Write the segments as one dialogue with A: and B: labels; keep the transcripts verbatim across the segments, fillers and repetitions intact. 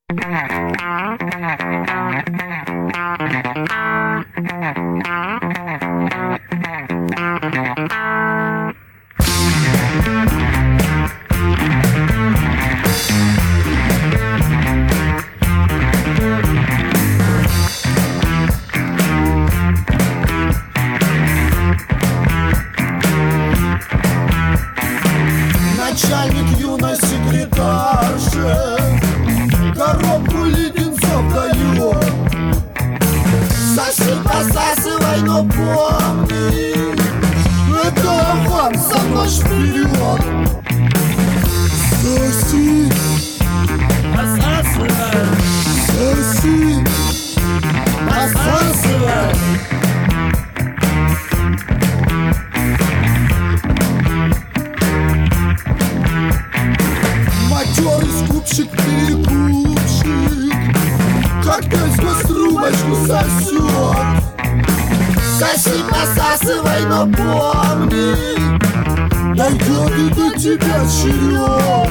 A: Начальник юной секретарши коробку леденцов дает. Соси, посасывай, но помни, это аванс, за ночь вперед. Соси,
B: Посасывай,
A: соси,
B: посасывай.
A: матерый скупщик-перекупщик коктейль сквозь трубочку сосет. Соси, посасывай, но помни, дойдет и до тебя черед.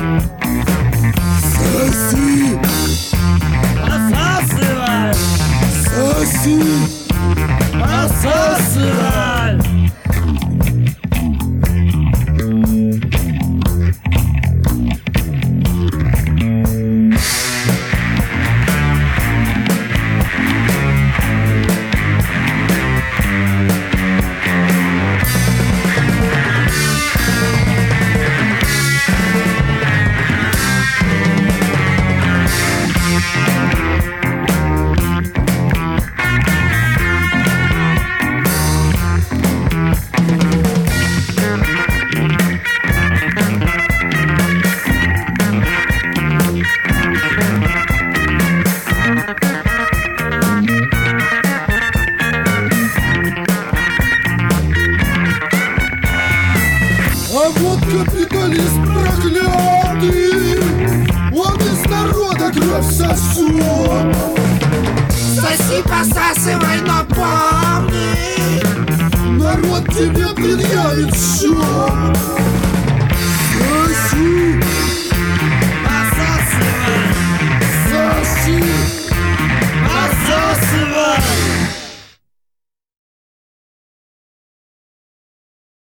A: Соси,
B: Посасывай,
A: соси,
B: посасывай.
A: А вот капиталист проклятый, он из народа кровь сосет. Соси, посасывай, но помни, народ тебе предъявит счет.